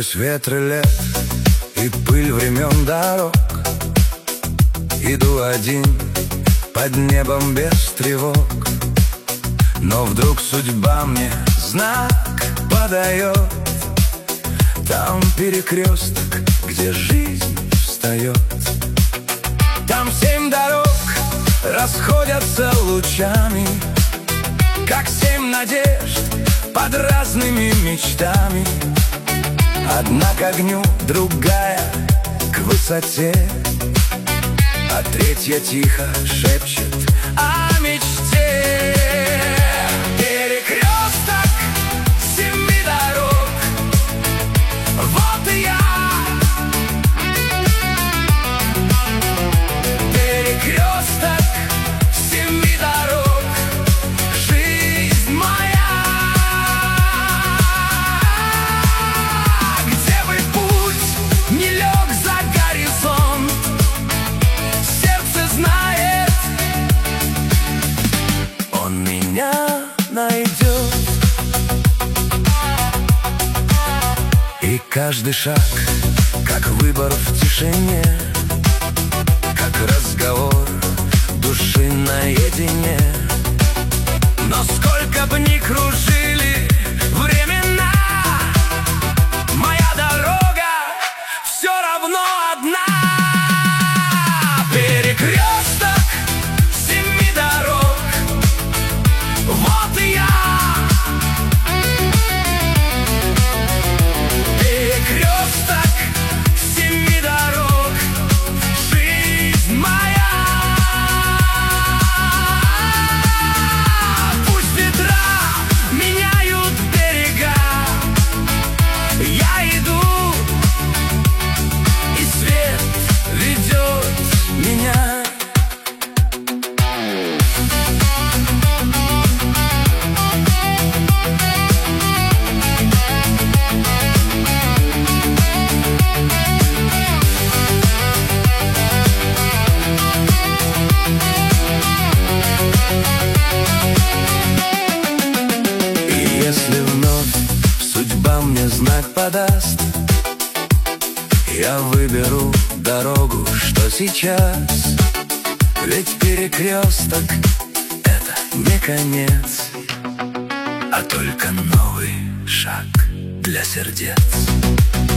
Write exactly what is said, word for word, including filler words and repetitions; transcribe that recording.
Сквозь ветры лет и пыль времен дорог иду один под небом без тревог. Но вдруг судьба мне знак подает. Там перекресток, где жизнь встает. Там семь дорог расходятся лучами, как семь надежд под разными мечтами. Одна к огню, другая к высоте, а третья тихо шепчет о мечте. Перекресток семи дорог, вот и я. Перекресток семи дорог, жизнь моя. Где бы путь не лег за горизонт, сердце знает, он меня найдет. И каждый шаг, как выбор в тишине, как разговор души наедине. Но сколько бы ни кружили времена, моя дорога все равно одна. Перекресток семи дорог, вот и я. Перекресток семи дорог, жизнь моя. Пусть ветра меняют берега, я иду, и свет ведет меня. И если вновь судьба мне знак подаст, я выберу дорогу, что сейчас. Ведь перекресток — это не конец, а только новый шаг для сердец.